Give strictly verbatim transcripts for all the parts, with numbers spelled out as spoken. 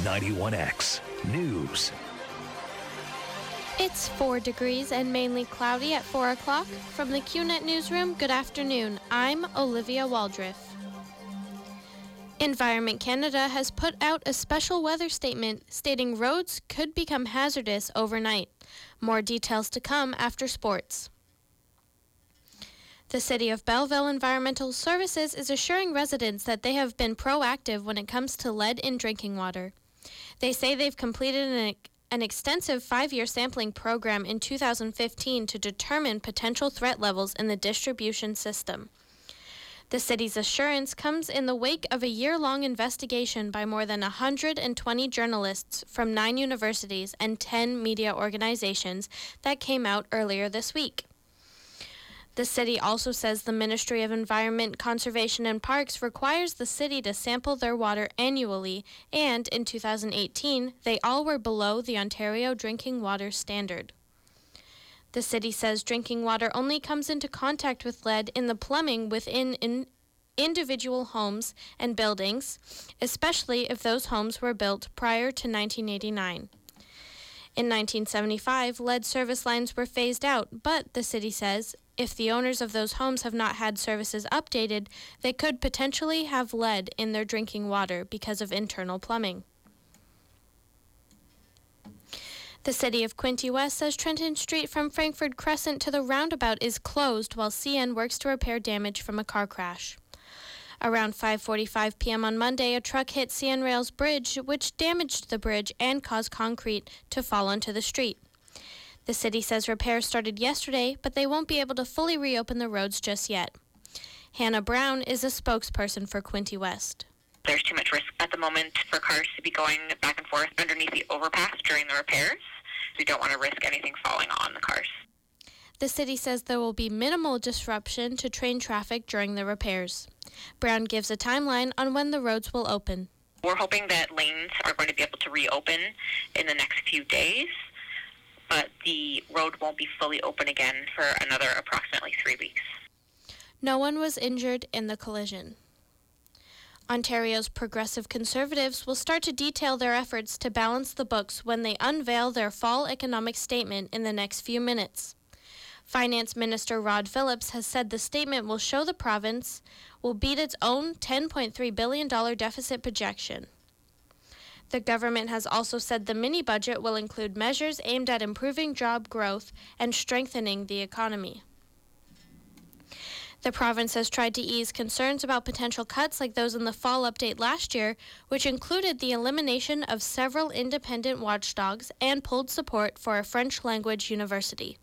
ninety-one X News. It's four degrees and mainly cloudy at four o'clock. From the Q Net Newsroom, good afternoon. I'm Olivia Waldriff. Environment Canada has put out a special weather statement stating roads could become hazardous overnight. More details to come after sports. The City of Belleville Environmental Services is assuring residents that they have been proactive when it comes to lead in drinking water. They say they've completed an, an extensive five-year sampling program in two thousand fifteen to determine potential threat levels in the distribution system. The city's assurance comes in the wake of a year-long investigation by more than one hundred twenty journalists from nine universities and ten media organizations that came out earlier this week. The city also says the Ministry of Environment, Conservation and Parks requires the city to sample their water annually, and in two thousand eighteen, they all were below the Ontario Drinking Water Standard. The city says drinking water only comes into contact with lead in the plumbing within in individual homes and buildings, especially if those homes were built prior to nineteen eighty-nine. In nineteen seventy-five, lead service lines were phased out, but the city says if the owners of those homes have not had services updated, they could potentially have lead in their drinking water because of internal plumbing. The City of Quinte West says Trenton Street from Frankford Crescent to the roundabout is closed while C N works to repair damage from a car crash. Around five forty-five p.m. on Monday, a truck hit C N Rails Bridge, which damaged the bridge and caused concrete to fall onto the street. The city says repairs started yesterday, but they won't be able to fully reopen the roads just yet. Hannah Brown is a spokesperson for Quinte West. There's too much risk at the moment for cars to be going back and forth underneath the overpass during the repairs. We don't want to risk anything falling on the cars. The city says there will be minimal disruption to train traffic during the repairs. Brown gives a timeline on when the roads will open. We're hoping that lanes are going to be able to reopen in the next few days, but the road won't be fully open again for another approximately three weeks. No one was injured in the collision. Ontario's progressive Conservatives will start to detail their efforts to balance the books when they unveil their fall economic statement in the next few minutes. Finance Minister Rod Phillips has said the statement will show the province will beat its own ten point three billion dollars deficit projection. The government has also said the mini-budget will include measures aimed at improving job growth and strengthening the economy. The province has tried to ease concerns about potential cuts like those in the fall update last year, which included the elimination of several independent watchdogs and pulled support for a French-language university.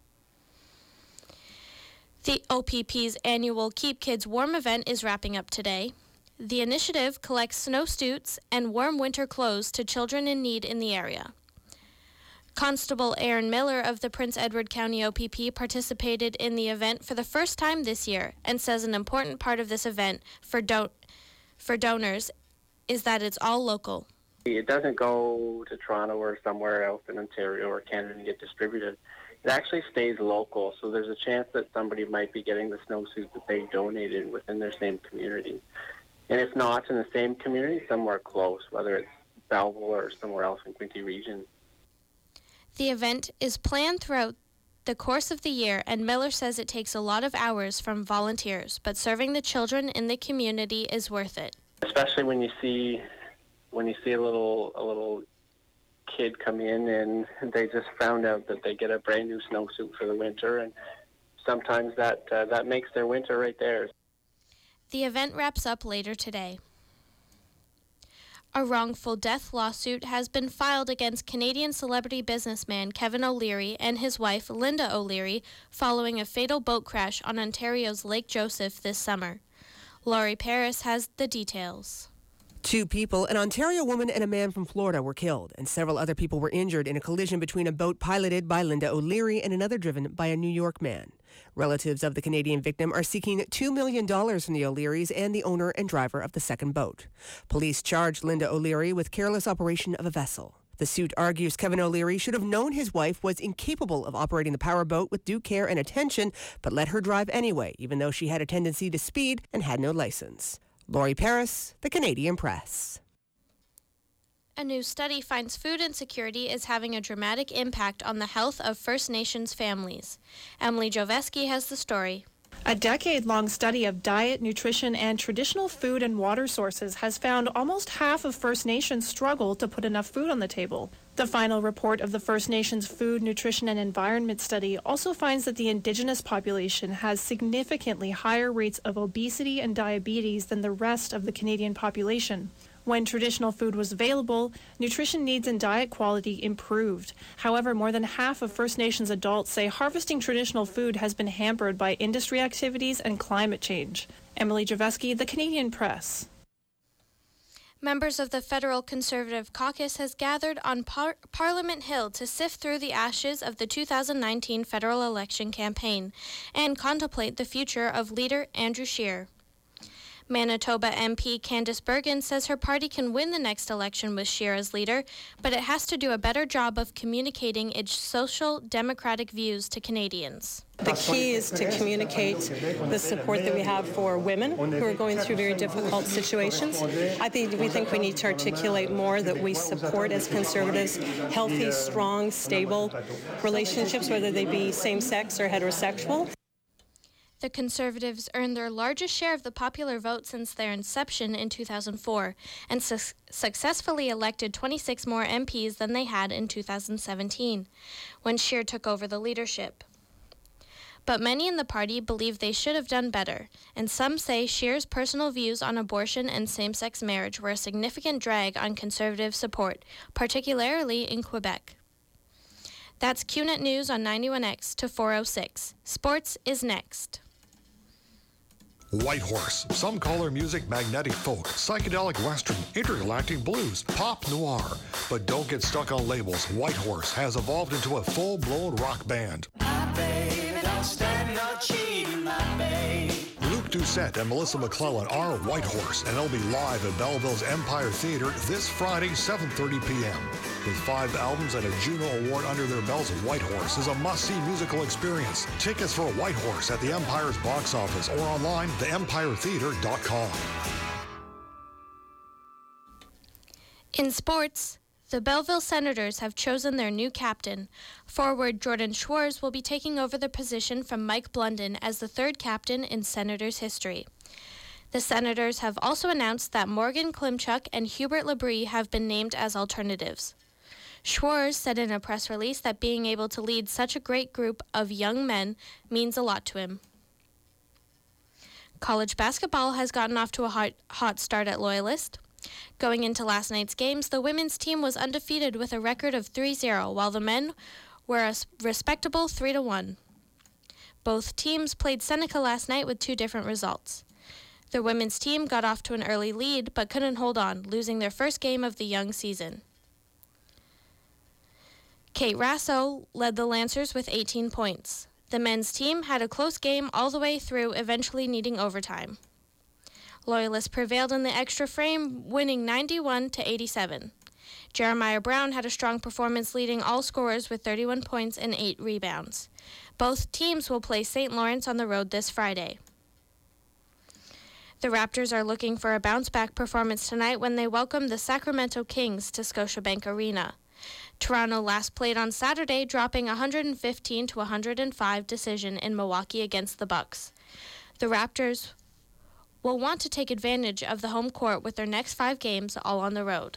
The O P P's annual Keep Kids Warm event is wrapping up today. The initiative collects snowsuits and warm winter clothes to children in need in the area. Constable Aaron Miller of the Prince Edward County O P P participated in the event for the first time this year and says an important part of this event for do- for donors is that it's all local. It doesn't go to Toronto or somewhere else in Ontario or Canada and get distributed. It actually stays local, so there's a chance that somebody might be getting the snowsuit that they donated within their same community. And if not in the same community, somewhere close, whether it's Belleville or somewhere else in Quinte region. The event is planned throughout the course of the year, and Miller says it takes a lot of hours from volunteers, but serving the children in the community is worth it. Especially when you see when you see a little a little kid come in and they just found out that they get a brand new snowsuit for the winter, and sometimes that uh, that makes their winter right there. The event wraps up later today. A wrongful death lawsuit has been filed against Canadian celebrity businessman Kevin O'Leary and his wife Linda O'Leary following a fatal boat crash on Ontario's Lake Joseph this summer. Laurie Paris has the details. Two people, an Ontario woman and a man from Florida, were killed, and several other people were injured in a collision between a boat piloted by Linda O'Leary and another driven by a New York man. Relatives of the Canadian victim are seeking two million dollars from the O'Learys and the owner and driver of the second boat. Police charged Linda O'Leary with careless operation of a vessel. The suit argues Kevin O'Leary should have known his wife was incapable of operating the powerboat with due care and attention, but let her drive anyway, even though she had a tendency to speed and had no license. Laurie Paris, The Canadian Press. A new study finds food insecurity is having a dramatic impact on the health of First Nations families. Emily Joveski has the story. A decade-long study of diet, nutrition, and traditional food and water sources has found almost half of First Nations struggle to put enough food on the table. The final report of the First Nations Food, Nutrition, and Environment Study also finds that the Indigenous population has significantly higher rates of obesity and diabetes than the rest of the Canadian population. When traditional food was available, nutrition needs and diet quality improved. However, more than half of First Nations adults say harvesting traditional food has been hampered by industry activities and climate change. Emily Javeski, The Canadian Press. Members of the Federal Conservative Caucus has gathered on Par- Parliament Hill to sift through the ashes of the two thousand nineteen federal election campaign and contemplate the future of leader Andrew Scheer. Manitoba M P Candice Bergen says her party can win the next election with Scheer as leader, but it has to do a better job of communicating its social democratic views to Canadians. The key is to communicate the support that we have for women who are going through very difficult situations. I think we think we need to articulate more that we support as Conservatives healthy, strong, stable relationships, whether they be same-sex or heterosexual. The Conservatives earned their largest share of the popular vote since their inception in two thousand four and su- successfully elected twenty-six more M Ps than they had in two thousand seventeen, when Scheer took over the leadership. But many in the party believe they should have done better, and some say Scheer's personal views on abortion and same-sex marriage were a significant drag on Conservative support, particularly in Quebec. That's Q Net News on ninety-one X to four oh six. Sports is next. Whitehorse. Some call their music magnetic folk, psychedelic western, intergalactic blues, pop noir. But don't get stuck on labels. Whitehorse has evolved into a full-blown rock band. My baby, don't stand no cheating, my baby. Luke Doucette and Melissa McClellan are Whitehorse, and they'll be live at Belleville's Empire Theatre this Friday, seven thirty p.m. With five albums and a Juno Award under their belts, Whitehorse is a must-see musical experience. Tickets for Whitehorse at the Empire's box office or online, the empire theatre dot com. In sports, the Belleville Senators have chosen their new captain. Forward Jordan Schwartz will be taking over the position from Mike Blunden as the third captain in Senators history. The Senators have also announced that Morgan Klimchuk and Hubert Labrie have been named as alternatives. Schwartz said in a press release that being able to lead such a great group of young men means a lot to him. College basketball has gotten off to a hot, hot start at Loyalist. Going into last night's games, the women's team was undefeated with a record of three zero, while the men were a respectable three to one. Both teams played Seneca last night with two different results. The women's team got off to an early lead but couldn't hold on, losing their first game of the young season. Kate Rasso led the Lancers with eighteen points. The men's team had a close game all the way through, eventually needing overtime. Loyalists prevailed in the extra frame, winning ninety-one to eighty-seven. Jeremiah Brown had a strong performance, leading all scorers with thirty-one points and eight rebounds. Both teams will play Saint Lawrence on the road this Friday. The Raptors are looking for a bounce-back performance tonight when they welcome the Sacramento Kings to Scotiabank Arena. Toronto last played on Saturday, dropping one hundred fifteen to one hundred five decision in Milwaukee against the Bucks. The Raptors will want to take advantage of the home court with their next five games all on the road.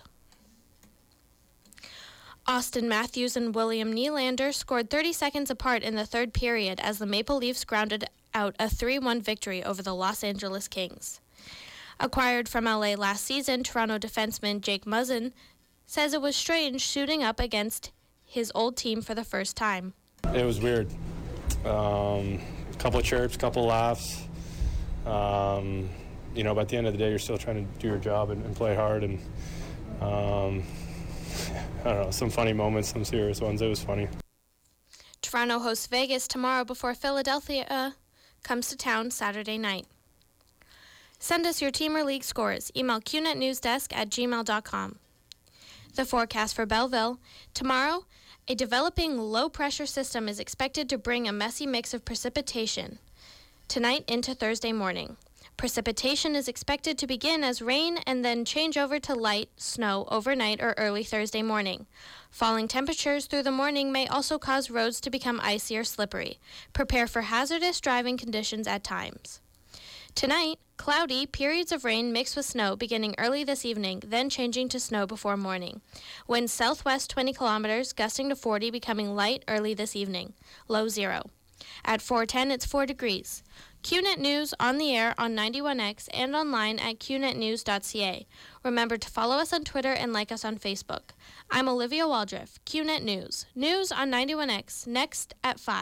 Austin Matthews and William Nylander scored thirty seconds apart in the third period as the Maple Leafs grounded out a three one victory over the Los Angeles Kings. Acquired from L A last season, Toronto defenseman Jake Muzzin says it was strange suiting up against his old team for the first time. It was weird. Um, couple of chirps, couple of laughs. Um, you know, but at the end of the day, you're still trying to do your job and, and play hard. And um, I don't know, some funny moments, some serious ones. It was funny. Toronto hosts Vegas tomorrow before Philadelphia comes to town Saturday night. Send us your team or league scores. Email q net news desk at gmail dot com. The forecast for Belleville. Tomorrow, a developing low-pressure system is expected to bring a messy mix of precipitation tonight into Thursday morning. Precipitation is expected to begin as rain and then change over to light snow overnight or early Thursday morning. Falling temperatures through the morning may also cause roads to become icy or slippery. Prepare for hazardous driving conditions at times. Tonight, cloudy, periods of rain mixed with snow beginning early this evening, then changing to snow before morning. Winds southwest twenty kilometers, gusting to forty, becoming light early this evening. Low zero. At four ten, it's four degrees. Q net News on the air on ninety-one X and online at q net news dot c a. Remember to follow us on Twitter and like us on Facebook. I'm Olivia Waldriff, Q net News. News on ninety-one X, next at five.